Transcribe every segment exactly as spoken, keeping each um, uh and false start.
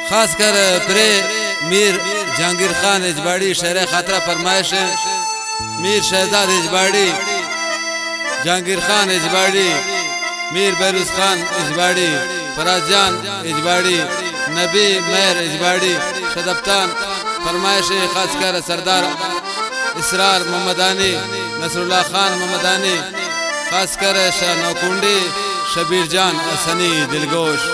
खास कर प्रे मीर जहांगीर खान इजबाड़ी शेर खातरा फरमाइश मीर शहजाद इजबाड़ी जहांगीर खान इजबाड़ी मीर बैरूस खान इजबाड़ी फराज जान इजबाड़ी नबी मेहर इजबाड़ी शदब्तान फरमाइश खास कर सरदार इसरार मोहम्मदानी नसरुल्लाह खान मोहम्मदानी खास कर शाह नौकुंडी शबीर जान असनी दिलगोश।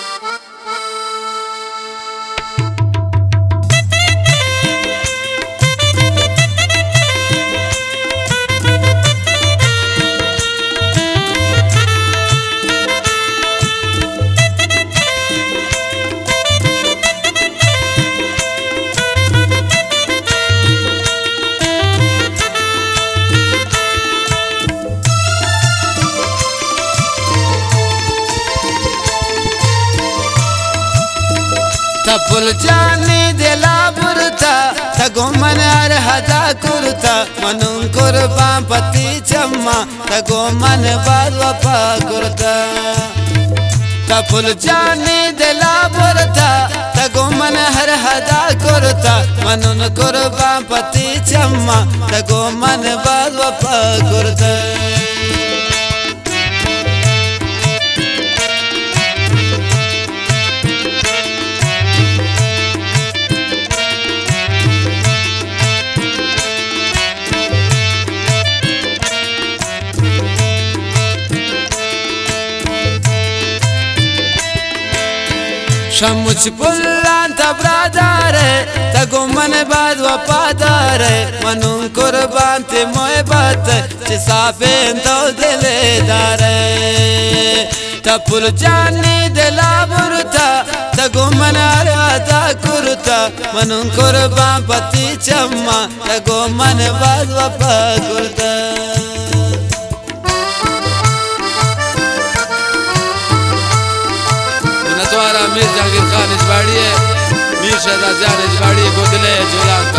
तपुल जानी दिला बुरता तगो मन हर हदा कुरता मनुन कुर्बा पति चम्मा तगो मन बालवपा कुरता। तपुल जानी दिला बुरता तगो मन हर हदा कुरता मनुन कुर्बा पति चम्मा तगो मन बालवपा कुरता। शमुच पुल्लान तबरादार तगो मन बाद वफादार मनुन कुर्बान ते मोहब्बत चिसाफें तो दिलेदार। तपुल जानी दिला बुरता तगो मन अदा कुरता मनुन कुर्बान पति चम्मा तगो मन बाद वफा कुरता। मीर जहांगीर खान इजबाड़ी है मीर शहजाद जान इजबाड़ी गोदले जोला का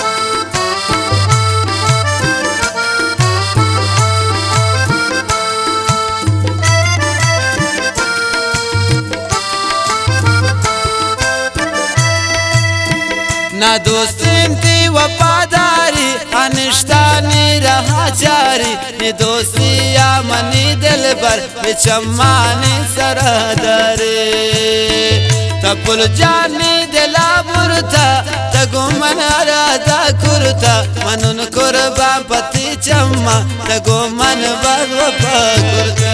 ना दोस्ती थी वफादारी अनिश्तानी रहा जारी ने दोस्तिया मनी दिल भर बिचम्मानी सरदारे। तपुल जानी दिला बुरता तगो मन अदा कुरता मनुन कुर्बा पति चम्मा तगो मन बालवपा कुरता।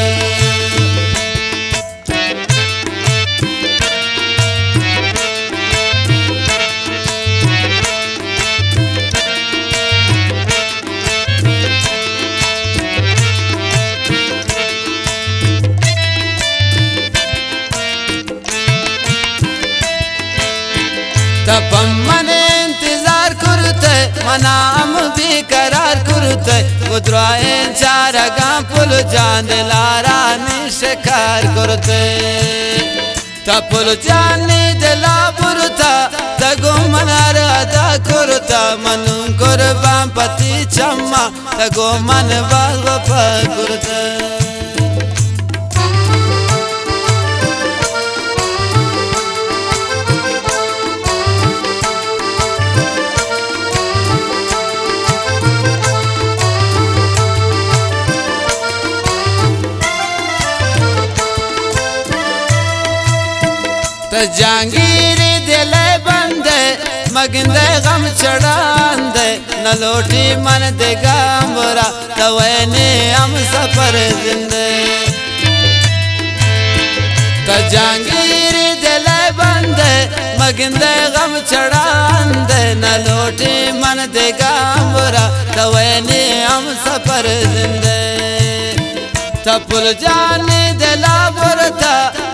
तपम मन इंतजार करते मनाम भी करार करते कुदराए चार गां पुल जान दिलारा निशिकार करते। तपुल जानी दिला बुरता तगो मन अदा कुरता मनुन कुर्बान पति चम्मा तगो मन बालवपा कुरता। जहांगीर दिल बंदे मगिंदे गम चढ़ांदे न लोटी मन दे गांबरा तवैने हम सफर जिंदे। जहांगीर दिल बंदे मगिंदे गम चढ़ांदे न लोटी मन दे गांबरा तवैने हम सफर जिंदे। तपुल जानी दिला बुरता